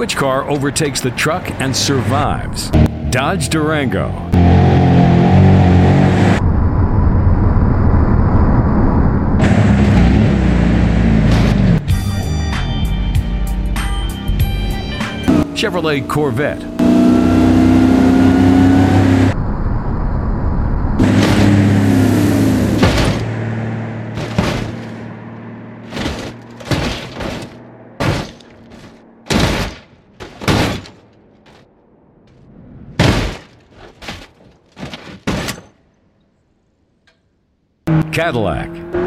Which car overtakes the truck and survives? Dodge Durango. Chevrolet Corvette. Cadillac.